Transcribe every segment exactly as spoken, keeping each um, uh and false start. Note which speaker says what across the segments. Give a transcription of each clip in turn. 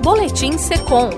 Speaker 1: Boletim Secom.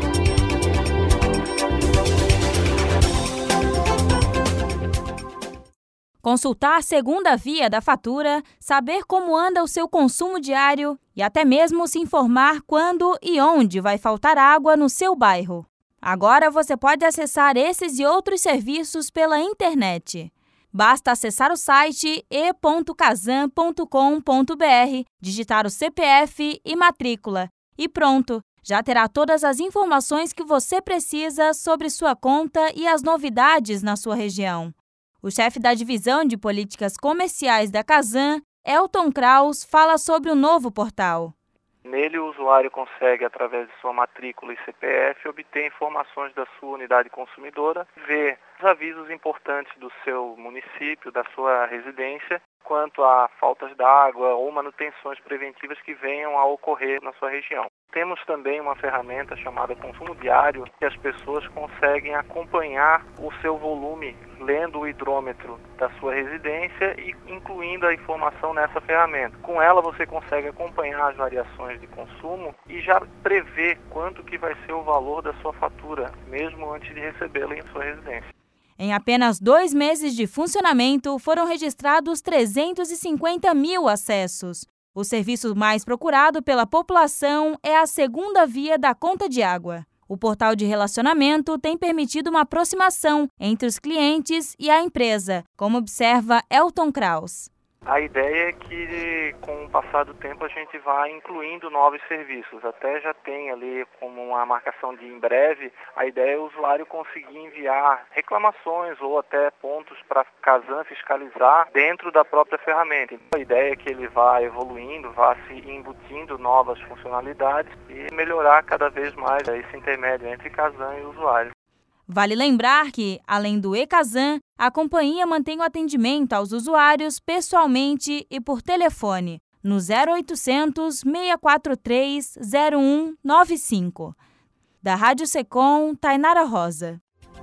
Speaker 1: Consultar a segunda via da fatura, saber como anda o seu consumo diário e até mesmo se informar quando e onde vai faltar água no seu bairro. Agora você pode acessar esses e outros serviços pela internet. Basta acessar o site e ponto casan ponto com ponto br, digitar o C P F e matrícula e pronto, já terá todas as informações que você precisa sobre sua conta e as novidades na sua região. O chefe da Divisão de Políticas Comerciais da Casan, Elton Kraus, fala sobre o novo portal.
Speaker 2: Nele, o usuário consegue, através de sua matrícula e C P F, obter informações da sua unidade consumidora, ver os avisos importantes do seu município, da sua residência, quanto a faltas d'água ou manutenções preventivas que venham a ocorrer na sua região. Temos também uma ferramenta chamada Consumo Diário, que as pessoas conseguem acompanhar o seu volume, lendo o hidrômetro da sua residência e incluindo a informação nessa ferramenta. Com ela você consegue acompanhar as variações de consumo e já prever quanto que vai ser o valor da sua fatura, mesmo antes de recebê-la em sua residência.
Speaker 1: Em apenas dois meses de funcionamento, foram registrados trezentos e cinquenta mil acessos. O serviço mais procurado pela população é a segunda via da conta de água. O portal de relacionamento tem permitido uma aproximação entre os clientes e a empresa, como observa Elton Kraus.
Speaker 2: A ideia é que, com o passar do tempo, a gente vai incluindo novos serviços. Até já tem ali como uma marcação de em breve, a ideia é o usuário conseguir enviar reclamações ou até pontos para a Casan fiscalizar dentro da própria ferramenta. A ideia é que ele vá evoluindo, vá se embutindo novas funcionalidades e melhorar cada vez mais esse intermédio entre Casan e o usuário.
Speaker 1: Vale lembrar que, além do e-Casan, a companhia mantém o atendimento aos usuários pessoalmente e por telefone no zero oitocentos, seis quatro três, zero um nove cinco. Da Rádio Secom, Tainara Rosa.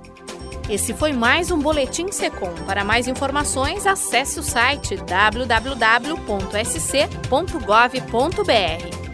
Speaker 3: Esse foi mais um Boletim Secom. Para mais informações, acesse o site w w w ponto s c ponto gov ponto b r.